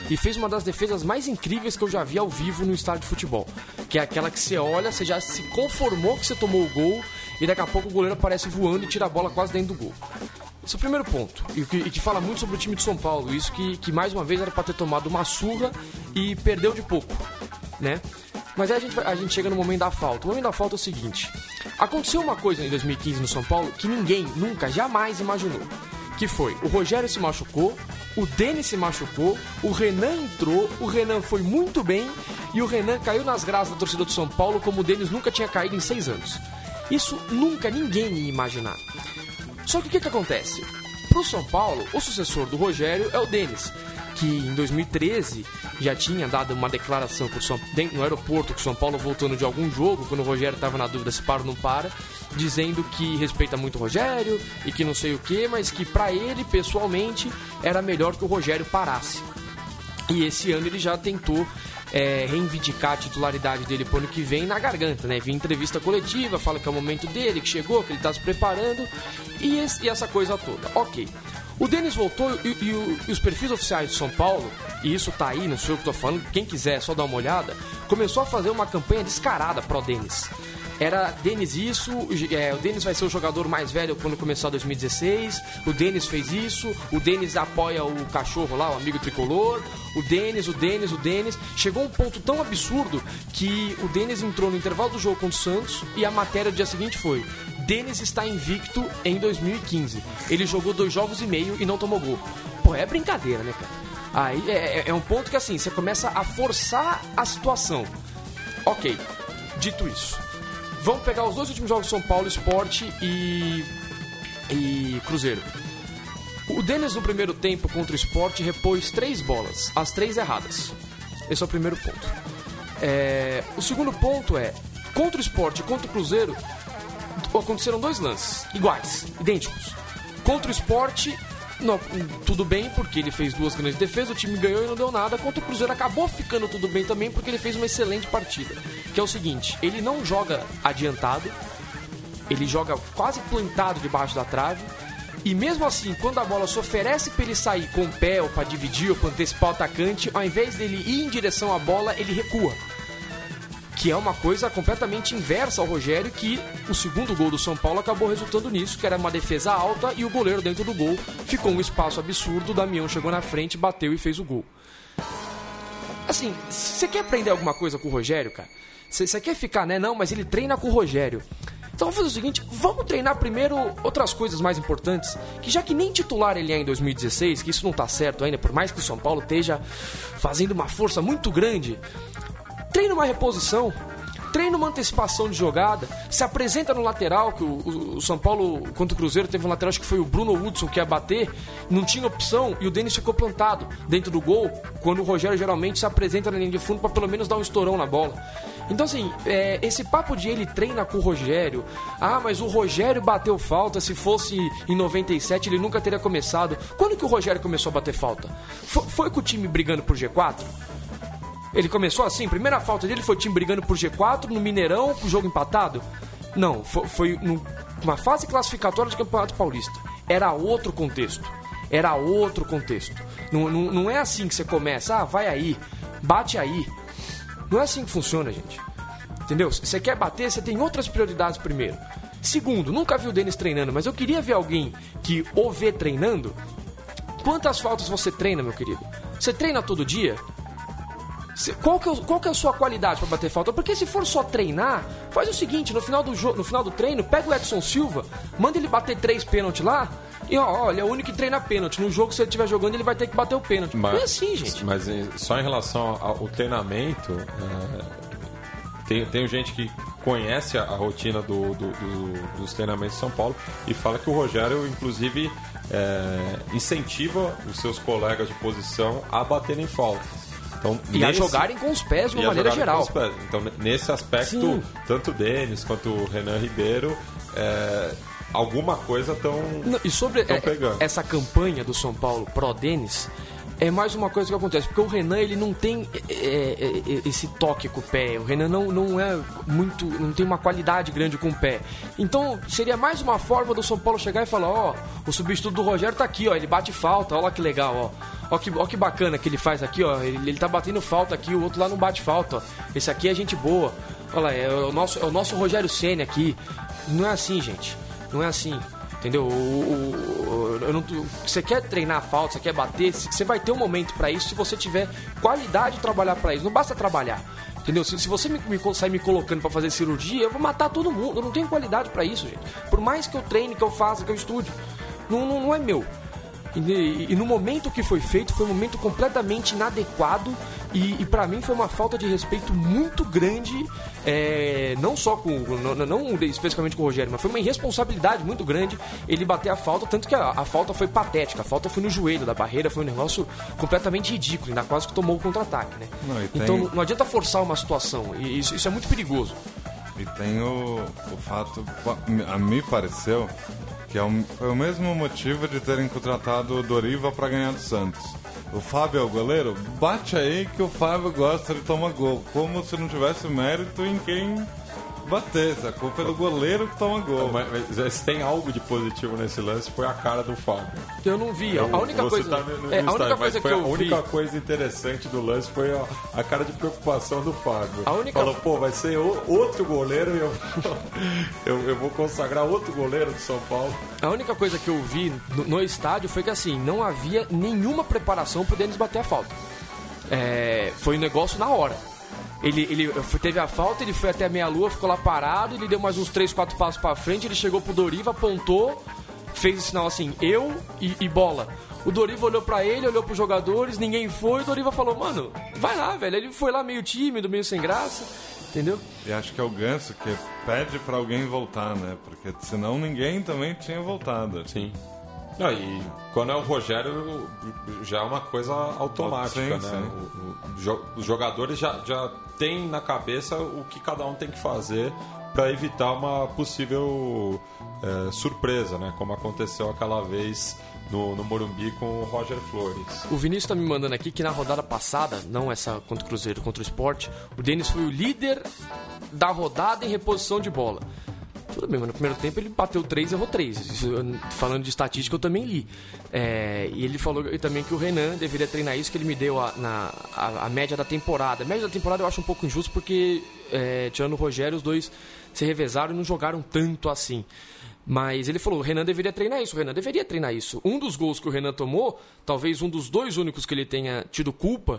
e fez uma das defesas mais incríveis que eu já vi ao vivo no estádio de futebol. Que é aquela que você olha, você já se conformou que você tomou o gol e daqui a pouco o goleiro aparece voando e tira a bola quase dentro do gol. Esse é o primeiro ponto, e que, e que fala muito sobre o time de São Paulo, isso que, que mais uma vez era para ter tomado uma surra e perdeu de pouco, né? Mas aí a gente, a gente chega no momento da falta. O momento da falta é o seguinte: aconteceu uma coisa em dois mil e quinze no São Paulo que ninguém, nunca, jamais imaginou. Que foi, o Rogério se machucou, o Denis se machucou, o Renan entrou, o Renan foi muito bem e o Renan caiu nas graças da torcida do São Paulo como o Denis nunca tinha caído em seis anos. Isso nunca ninguém ia imaginar. Só que o que, que acontece? Pro São Paulo, o sucessor do Rogério é o Denis, que em dois mil e treze já tinha dado uma declaração pro São, no aeroporto, com o São Paulo voltando de algum jogo, quando o Rogério estava na dúvida se para ou não para, dizendo que respeita muito o Rogério e que não sei o que, mas que pra ele, pessoalmente, era melhor que o Rogério parasse. E esse ano ele já tentou é, reivindicar a titularidade dele pro ano que vem na garganta, né? Vem em entrevista coletiva, fala que é o momento dele, que chegou, que ele tá se preparando e, esse, e essa coisa toda. Ok. O Denis voltou e, e, o, e os perfis oficiais de São Paulo, e isso tá aí, não sou eu que tô falando, quem quiser só dar uma olhada, começou a fazer uma campanha descarada pro Denis. Era Denis isso, é, o Denis vai ser o jogador mais velho quando começar dois mil e dezesseis, o Denis fez isso, o Denis apoia o cachorro lá, o amigo tricolor, o Denis, o Denis, o Denis. Chegou um ponto tão absurdo que o Denis entrou no intervalo do jogo contra o Santos e a matéria do dia seguinte foi: Denis está invicto em dois mil e quinze. Ele jogou dois jogos e meio e não tomou gol. Pô, é brincadeira, né, cara? Aí é, é um ponto que assim, você começa a forçar a situação. Ok, dito isso, vamos pegar os dois últimos jogos de São Paulo, Sport e, e Cruzeiro. O Denis no primeiro tempo contra o Sport repôs três bolas, as três erradas. Esse é o primeiro ponto. É, o segundo ponto é, contra o Sport e contra o Cruzeiro, aconteceram dois lances, iguais, idênticos. Contra o Sport, não, tudo bem, porque ele fez duas grandes defesas, o time ganhou e não deu nada. Contra o Cruzeiro acabou ficando tudo bem também, porque ele fez uma excelente partida. Que é o seguinte, ele não joga adiantado, ele joga quase plantado debaixo da trave, e mesmo assim, quando a bola se oferece para ele sair com o pé, ou para dividir, ou para antecipar o atacante, ao invés dele ir em direção à bola, ele recua. Que é uma coisa completamente inversa ao Rogério, que o segundo gol do São Paulo acabou resultando nisso, que era uma defesa alta e o goleiro dentro do gol. Ficou um espaço absurdo, o Damião chegou na frente, bateu e fez o gol. Assim, você quer aprender alguma coisa com o Rogério, cara? Você quer ficar, né? Não, mas ele treina com o Rogério. Então vamos fazer o seguinte, vamos treinar primeiro outras coisas mais importantes, que já que nem titular ele é em dois mil e dezesseis, que isso não tá certo ainda, por mais que o São Paulo esteja fazendo uma força muito grande, treina uma reposição, treina uma antecipação de jogada, se apresenta no lateral, que o, o, o São Paulo contra o Cruzeiro teve um lateral, acho que foi o Bruno Hudson que ia bater, não tinha opção e o Denis ficou plantado dentro do gol, quando o Rogério geralmente se apresenta na linha de fundo para pelo menos dar um estourão na bola. Então assim, é, esse papo de ele treina com o Rogério, ah, mas o Rogério bateu falta, se fosse em noventa e sete ele nunca teria começado. Quando que o Rogério começou a bater falta? Foi, foi com o time brigando por G quatro? Ele começou assim, primeira falta dele foi o time brigando por G quatro, no Mineirão, com o jogo empatado? Não, foi, foi numa fase classificatória de Campeonato Paulista. Era outro contexto, era outro contexto. Não, não, não é assim que você começa, ah, vai aí, bate aí. Não é assim que funciona, gente. Entendeu? Se você quer bater, você tem outras prioridades primeiro. Segundo, nunca vi o Denis treinando, mas eu queria ver alguém que o vê treinando. Quantas faltas você treina, meu querido? Você treina todo dia? Qual que, é, qual que é a sua qualidade para bater falta? Porque se for só treinar, faz o seguinte, no final do, jo- no final do treino, pega o Edson Silva, manda ele bater três pênaltis lá, e ó, ó, ele é o único que treina pênalti. No jogo, se ele estiver jogando, ele vai ter que bater o pênalti. Mas, não é assim, gente. Mas só em relação ao treinamento, é, tem, tem gente que conhece a, a rotina do, do, do, dos treinamentos de São Paulo e fala que o Rogério, inclusive, é, incentiva os seus colegas de posição a baterem faltas. Então, e nesse, a jogarem com os pés de uma maneira geral. Então, nesse aspecto, sim, tanto o Denis quanto o Renan Ribeiro, é, alguma coisa estão E sobre é, pegando. Essa campanha do São Paulo pró-Denis, é mais uma coisa que acontece, porque o Renan ele não tem é, é, esse toque com o pé, o Renan não, não é muito, não tem uma qualidade grande com o pé. Então seria mais uma forma do São Paulo chegar e falar, ó, o substituto do Rogério tá aqui, ó, ele bate falta, ó lá que legal, ó. Ó que, ó que bacana que ele faz aqui, ó. Ele, ele tá batendo falta aqui, o outro lá não bate falta, ó. Esse aqui é gente boa. Olha lá, é o nosso, é o nosso Rogério Ceni aqui. Não é assim, gente. Não é assim. Entendeu? O, o, o, eu não, você quer treinar a falta, você quer bater, você vai ter um momento pra isso se você tiver qualidade de trabalhar pra isso. Não basta trabalhar. Entendeu? Se, se você me, me, sair me colocando pra fazer cirurgia, eu vou matar todo mundo. Eu não tenho qualidade pra isso, gente. Por mais que eu treine, que eu faça, que eu estude, não, não, não é meu. E, e, e no momento que foi feito, foi um momento completamente inadequado e, e para mim foi uma falta de respeito muito grande, é, não só com, não, não especificamente com o Rogério, mas foi uma irresponsabilidade muito grande ele bater a falta, tanto que a, a falta foi patética, a falta foi no joelho da barreira, foi um negócio completamente ridículo, ainda quase que tomou o contra-ataque, né? Não, tem... Então não, não adianta forçar uma situação, e isso, isso é muito perigoso. E tem o, o fato, a mim pareceu, que é o, foi o mesmo motivo de terem contratado o Doriva para ganhar do Santos. O Fábio é o goleiro? Bate aí que o Fábio gosta de tomar gol. Como se não tivesse mérito em quem batesse. A culpa é do goleiro que toma gol. Mas, mas se tem algo de positivo nesse lance, foi a cara do Fábio. Eu não vi. Eu, a única coisa, tá no, no é, a única coisa que eu vi... A única coisa interessante do lance foi a, a cara de preocupação do Fábio. A única... Falou, pô, vai ser o, outro goleiro e eu, eu, eu vou consagrar outro goleiro do São Paulo. A única coisa que eu vi no, no estádio foi que assim, não havia nenhuma preparação pro Denis bater a falta. É, foi um negócio na hora. Ele, ele teve a falta, ele foi até a meia-lua, ficou lá parado, ele deu mais uns três, quatro passos pra frente, ele chegou pro Doriva, apontou, fez o sinal assim, eu e, e bola. O Doriva olhou pra ele, olhou pros jogadores, ninguém foi, o Doriva falou, mano, vai lá, velho. Ele foi lá meio tímido, meio sem graça, entendeu? E acho que é o Ganso que pede pra alguém voltar, né? Porque senão ninguém também tinha voltado. Sim. Não, e quando é o Rogério, já é uma coisa automática, sim, né? Sim. O, o, os jogadores já, já têm na cabeça o que cada um tem que fazer para evitar uma possível é, surpresa, né? Como aconteceu aquela vez no, no Morumbi com o Roger Flores. O Vinícius tá me mandando aqui que na rodada passada, não essa contra o Cruzeiro, contra o Sport, o Denis foi o líder da rodada em reposição de bola. Tudo bem, mas no primeiro tempo ele bateu três e errou três. Isso, falando de estatística, eu também li. É, e ele falou também que o Renan deveria treinar isso, que ele me deu a, na, a, a média da temporada. A média da temporada eu acho um pouco injusto, porque, é, tirando o Rogério, os dois se revezaram e não jogaram tanto assim. Mas ele falou, o Renan deveria treinar isso, o Renan deveria treinar isso. Um dos gols que o Renan tomou, talvez um dos dois únicos que ele tenha tido culpa,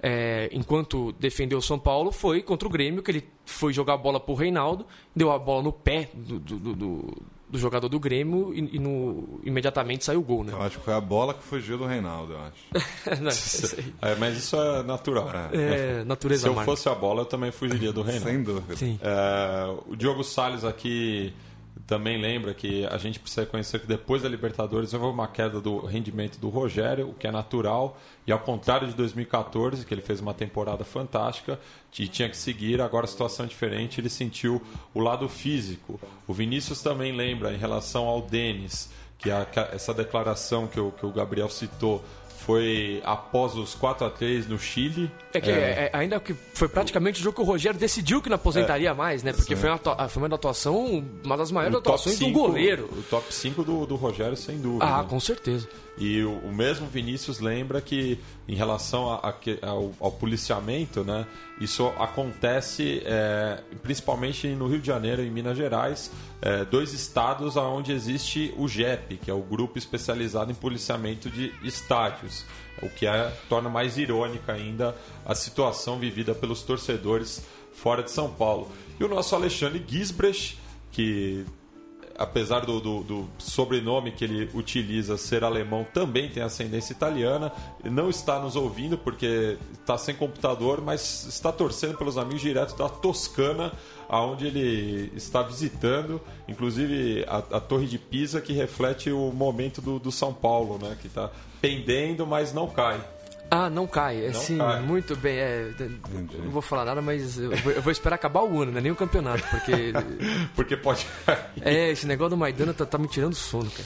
é, enquanto defendeu o São Paulo, foi contra o Grêmio, que ele foi jogar a bola pro Reinaldo, deu a bola no pé do, do, do, do jogador do Grêmio e, e no, imediatamente saiu o gol, né? Eu acho que foi a bola que fugiu do Reinaldo, eu acho. Não, isso é, mas isso é natural. É, é natureza. Se eu marca. fosse a bola, eu também fugiria do Reinaldo. Sem dúvida. Sim. É, o Diogo Salles aqui também lembra que a gente precisa conhecer que depois da Libertadores houve uma queda do rendimento do Rogério, o que é natural, e ao contrário de dois mil e catorze, que ele fez uma temporada fantástica e tinha que seguir, agora a situação é diferente, ele sentiu o lado físico. O Vinícius também lembra em relação ao Denis, que a, essa declaração que o, que o Gabriel citou foi após os quatro a três no Chile. É que é, é, ainda que foi praticamente o jogo que o Rogério decidiu que não aposentaria é, foi mais, né? Porque foi uma, foi uma atuação, uma das maiores o atuações cinco, do goleiro. O top cinco do, do Rogério, sem dúvida. Ah, com certeza. E o, o mesmo Vinícius lembra que, em relação a, a, ao, ao policiamento, né, isso acontece é, principalmente no Rio de Janeiro e em Minas Gerais, é, dois estados onde existe o G E P, que é o Grupo Especializado em Policiamento de Estádios, o que é, torna mais irônica ainda a situação vivida pelos torcedores fora de São Paulo. E o nosso Alexandre Gisbrecht, que apesar do, do, do sobrenome que ele utiliza ser alemão, também tem ascendência italiana, não está nos ouvindo porque está sem computador, mas está torcendo pelos amigos direto da Toscana, aonde ele está visitando, inclusive a, a Torre de Pisa, que reflete o momento do, do São Paulo, né, que está pendendo, mas não cai. Ah, não cai. É, não sim, cai. Muito bem. É, não vou falar nada, mas eu vou, eu vou esperar acabar o ano, não é nem o campeonato, porque... porque pode cair. É, esse negócio do Maidana tá, tá me tirando sono, cara.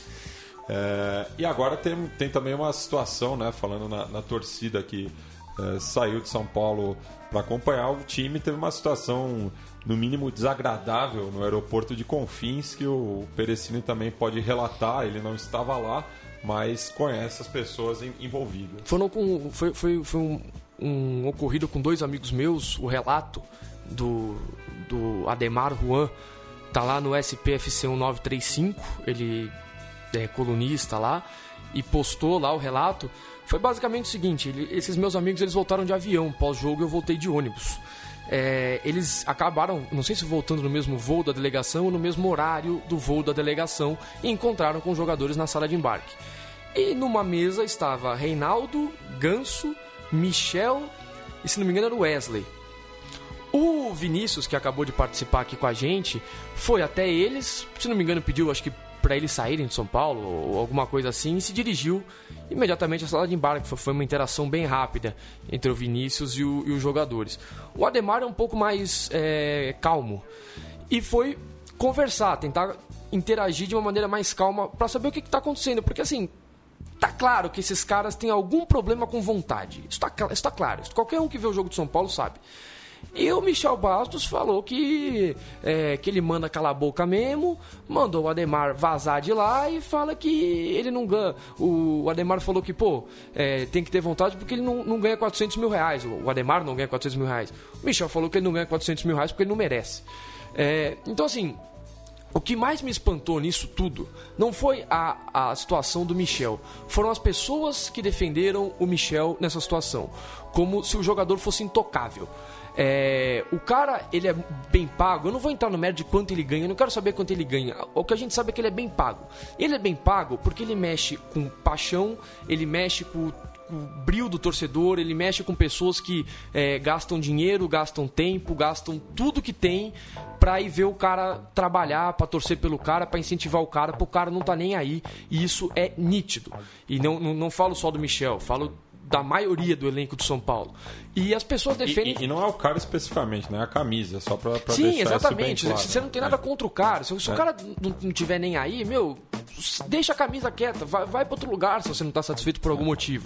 É, e agora tem, tem também uma situação, né, falando na, na torcida que é, saiu de São Paulo para acompanhar o time, teve uma situação no mínimo desagradável no aeroporto de Confins, que o Perecini também pode relatar, ele não estava lá, mas conhece as pessoas envolvidas. Foram com, foi foi, foi um, um ocorrido com dois amigos meus, o relato do, do Ademar Juan, tá lá no S P F C um nove três cinco, ele é colunista lá, e postou lá o relato. Foi basicamente o seguinte, ele, esses meus amigos eles voltaram de avião, pós-jogo eu voltei de ônibus. É, eles acabaram, não sei se voltando no mesmo voo da delegação ou no mesmo horário do voo da delegação, e encontraram com os jogadores na sala de embarque. E numa mesa estava Reinaldo, Ganso, Michel e, se não me engano, era o Wesley. O Vinícius, que acabou de participar aqui com a gente, foi até eles, se não me engano pediu, acho que para eles saírem de São Paulo ou alguma coisa assim, e se dirigiu imediatamente à sala de embarque. Foi uma interação bem rápida entre o Vinícius e, o, e os jogadores. O Ademar é um pouco mais é, calmo e foi conversar, tentar interagir de uma maneira mais calma para saber o que está acontecendo, porque assim, tá claro que esses caras têm algum problema com vontade, isso tá, isso tá claro, isso, qualquer um que vê o jogo de São Paulo sabe. E o Michel Bastos falou que, é, que ele manda calar a boca mesmo, mandou o Ademar vazar de lá e fala que ele não ganha. O Ademar falou que, pô, é, tem que ter vontade porque ele não, não ganha quatrocentos mil reais. O Ademar não ganha quatrocentos mil reais. O Michel falou que ele não ganha quatrocentos mil reais porque ele não merece. É, então, assim, o que mais me espantou nisso tudo não foi a, a situação do Michel, foram as pessoas que defenderam o Michel nessa situação, como se o jogador fosse intocável. É, o cara, ele é bem pago. Eu não vou entrar no mérito de quanto ele ganha, eu não quero saber quanto ele ganha. O que a gente sabe é que ele é bem pago. Ele é bem pago porque ele mexe com paixão, ele mexe com o brilho do torcedor, ele mexe com pessoas que é, gastam dinheiro, gastam tempo, gastam tudo que tem pra ir ver o cara trabalhar, pra torcer pelo cara, pra incentivar o cara, pro cara não tá nem aí. E isso é nítido. E não, não, não falo só do Michel, falo da maioria do elenco do São Paulo. E as pessoas defendem... E, e, e não é o cara especificamente, né? É a camisa, só pra, pra Sim, deixar exatamente. isso bem claro. Você não tem nada é. contra o cara. Se, se é. o cara não, não tiver nem aí, meu, deixa a camisa quieta, vai, vai pra outro lugar se você não tá satisfeito por algum motivo.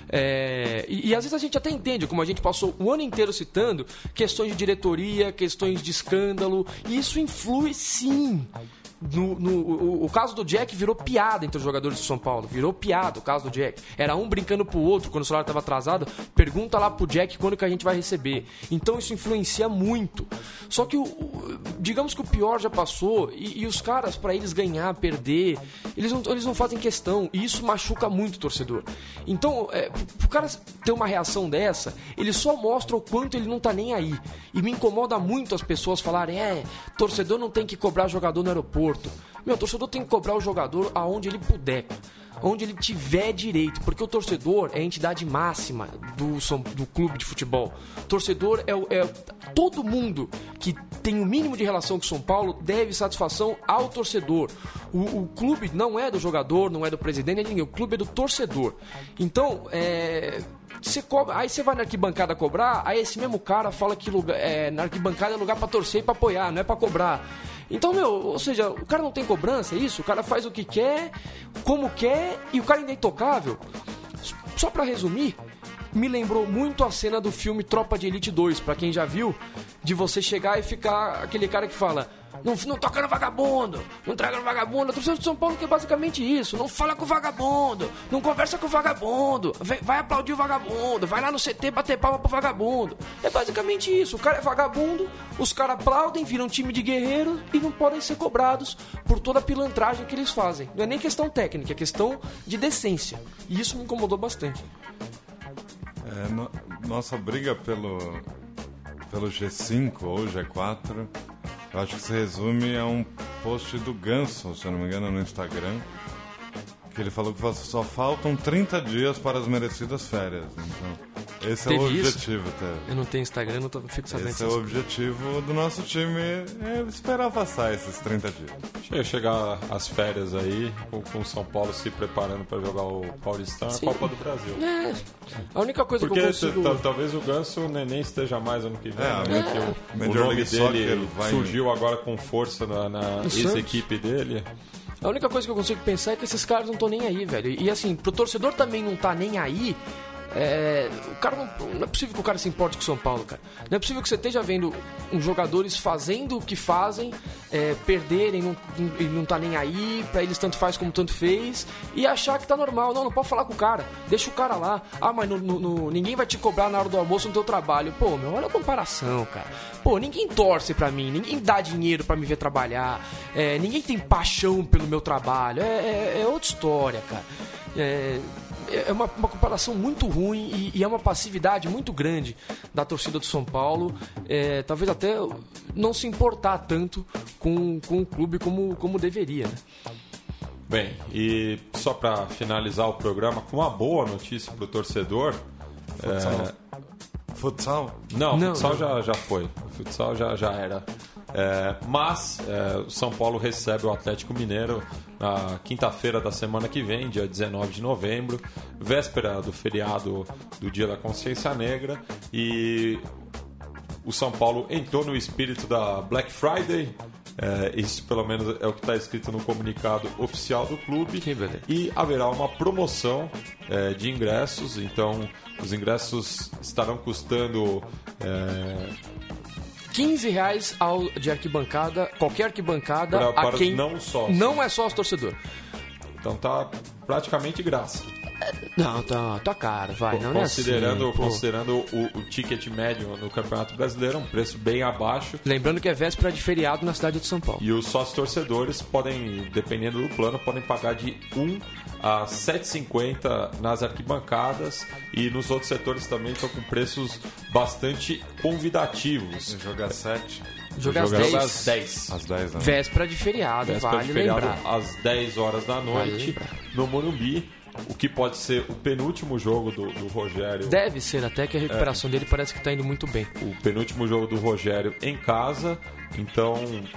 É, e, e às vezes a gente até entende, como a gente passou o ano inteiro citando, questões de diretoria, questões de escândalo, e isso influi sim. No, no, o, o caso do Jack virou piada entre os jogadores de São Paulo. Virou piada o caso do Jack. Era um brincando pro outro quando o salário estava atrasado. Pergunta lá pro Jack quando que a gente vai receber. Então isso influencia muito. Só que o, o, digamos que o pior já passou. E, e os caras, para eles ganhar, perder, eles não, eles não fazem questão. E isso machuca muito o torcedor. Então, é, pro cara ter uma reação dessa, ele só mostra o quanto ele não tá nem aí. E me incomoda muito as pessoas falarem: é, torcedor não tem que cobrar jogador no aeroporto. Meu, o torcedor tem que cobrar o jogador aonde ele puder, onde ele tiver direito, porque o torcedor é a entidade máxima do, do clube de futebol. O torcedor é, é todo mundo que tem o mínimo de relação com o São Paulo deve satisfação ao torcedor. O, o clube não é do jogador, não é do presidente, é ninguém. O clube é do torcedor. Então, é... Você cobra, aí você vai na arquibancada cobrar, aí esse mesmo cara fala que lugar, é, na arquibancada é lugar pra torcer e pra apoiar, não é pra cobrar. Então, meu, ou seja, o cara não tem cobrança, é isso? O cara faz o que quer, como quer, e o cara ainda é intocável. Só pra resumir, me lembrou muito a cena do filme Tropa de Elite dois, pra quem já viu, de você chegar e ficar aquele cara que fala: Não, não toca no vagabundo, não traga no vagabundo. A torcida de São Paulo que é basicamente isso. Não fala com o vagabundo, não conversa com o vagabundo, vai, vai aplaudir o vagabundo, vai lá no C T bater palma pro vagabundo. É basicamente isso. O cara é vagabundo, os caras aplaudem, viram um time de guerreiros e não podem ser cobrados por toda a pilantragem que eles fazem. Não é nem questão técnica, é questão de decência. E isso me incomodou bastante. É, no, nossa briga pelo, pelo G cinco ou G quatro, eu acho que se resume a um post do Ganso, se eu não me engano, no Instagram, que ele falou que só faltam trinta dias para as merecidas férias. Então, esse Teve é o objetivo. Até. Eu não tenho Instagram, não tô, fico sabendo. Esse é o objetivo do nosso time, é esperar passar esses trinta dias. Chega chegar as férias aí, com, com o São Paulo se preparando para jogar o Paulistão, a Copa do Brasil. É. A única coisa Porque que eu consigo... t- talvez o Ganso nem esteja mais ano que vem. É, né? é. O, o nome dele vai... surgiu agora com força na, na ex-equipe dele. A única coisa que eu consigo pensar é que esses caras não estão nem aí, velho. E assim, pro torcedor também não tá nem aí, É, o cara não, não é possível que o cara se importe com o São Paulo, cara. Não é possível que você esteja vendo uns jogadores fazendo o que fazem, é, perderem não, e não tá nem aí, pra eles tanto faz como tanto fez, e achar que tá normal. Não, não pode falar com o cara, deixa o cara lá. Ah, mas no, no, no, ninguém vai te cobrar na hora do almoço no teu trabalho. Pô, meu, olha a comparação, cara. Pô, ninguém torce pra mim, ninguém dá dinheiro pra me ver trabalhar, é, ninguém tem paixão pelo meu trabalho. É, é, é outra história, cara. É... É uma, uma comparação muito ruim e, e é uma passividade muito grande da torcida do São Paulo. É, talvez até não se importar tanto com, com o clube como, como deveria, né? Bem, e só para finalizar o programa com uma boa notícia para o torcedor. Futsal? É... Futsal? Não, não, futsal não. Já, já foi. O futsal já, já era. É, mas é, o São Paulo recebe o Atlético Mineiro na quinta-feira da semana que vem, dia dezenove de novembro, véspera do feriado do Dia da Consciência Negra, e o São Paulo entrou no espírito da Black Friday. É, isso pelo menos é o que está escrito no comunicado oficial do clube, e haverá uma promoção é, de ingressos. Então os ingressos estarão custando é, quinze reais ao, de arquibancada, qualquer arquibancada, para, a para quem não sócio. Não é sócio torcedor. Então tá praticamente graça. Não, tá, tá caro, vai. Não considerando é assim, considerando o, o ticket médio no Campeonato Brasileiro, um preço bem abaixo. Lembrando que é véspera de feriado na cidade de São Paulo. E os sócios torcedores podem, dependendo do plano, podem pagar de um a sete reais e cinquenta centavos nas arquibancadas, e nos outros setores também estão com preços bastante convidativos. Jogar sete. Jogar às dez. dez. Às dez, né? Véspera de feriado, Véspera vale de feriado, lembrar. às dez horas da noite, no Morumbi. O que pode ser o penúltimo jogo do, do Rogério. Deve ser, até que a recuperação é. dele parece que está indo muito bem. O penúltimo jogo do Rogério em casa. Então,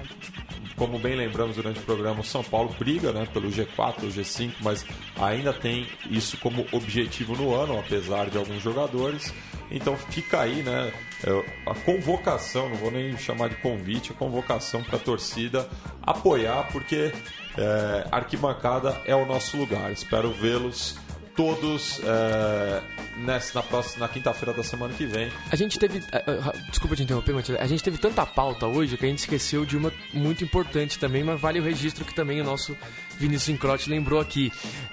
como bem lembramos durante o programa, o São Paulo briga, né, pelo G quatro, G cinco, mas ainda tem isso como objetivo no ano, apesar de alguns jogadores. Então fica aí, né, a convocação, não vou nem chamar de convite, a convocação para a torcida apoiar, porque é, arquibancada é o nosso lugar. Espero vê-los todos é, nessa, na, próxima, na quinta-feira da semana que vem. A gente teve... Desculpa te interromper, Matheus. A gente teve tanta pauta hoje que a gente esqueceu de uma muito importante também, mas vale o registro que também o nosso Vinícius Incrotti lembrou aqui.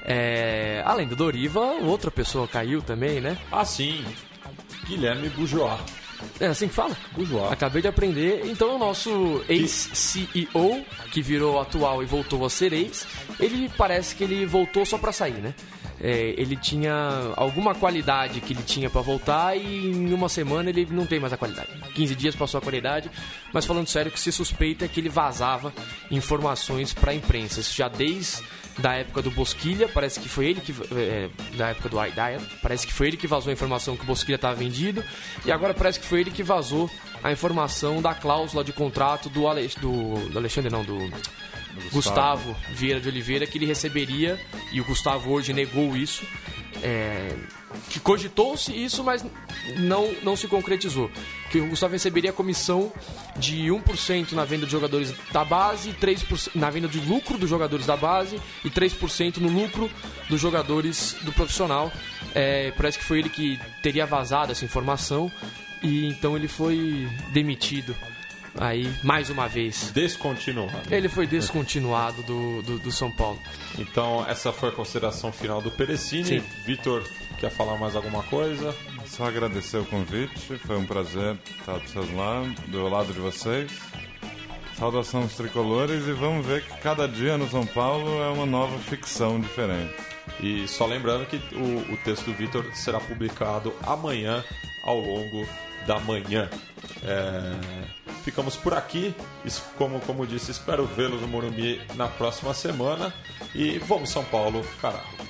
É, além do Doriva, outra pessoa caiu também, né? Ah, sim. Guilherme Bujoá. É assim que fala? Bujoá. Acabei de aprender. Então o nosso ex-C E O, que virou atual e voltou a ser ex, ele parece que ele voltou só pra sair, né? É, ele tinha alguma qualidade que ele tinha pra voltar e em uma semana ele não tem mais a qualidade. quinze dias passou a qualidade, mas falando sério, o que se suspeita é que ele vazava informações pra imprensa. Isso já desde da época do Bosquilha, parece que foi ele que... É, da época do Aidaia, parece que foi ele que vazou a informação que o Bosquilha estava vendido, e agora parece que foi ele que vazou a informação da cláusula de contrato do, Ale, do, do Alexandre, não, do... Gustavo. Gustavo Vieira de Oliveira, que ele receberia, e o Gustavo hoje negou isso, é, que cogitou-se isso, mas não, não se concretizou, que o Gustavo receberia a comissão de um por cento na venda de jogadores da base, três por cento na venda de lucro dos jogadores da base e três por cento no lucro dos jogadores do profissional. É, parece que foi ele que teria vazado essa informação, e então ele foi demitido. Aí, mais uma vez. Descontinuado. Ele foi descontinuado do, do, do São Paulo. Então, essa foi a consideração final do Perecini. Vitor, quer falar mais alguma coisa? Só agradecer o convite. Foi um prazer estar do seu lado, do lado de vocês. Saudação aos tricolores, e vamos ver que cada dia no São Paulo é uma nova ficção diferente. E só lembrando que o, o texto do Vitor será publicado amanhã, ao longo da manhã. É, ficamos por aqui. Como, como disse, espero vê-los no Morumbi na próxima semana. E vamos, São Paulo, caralho.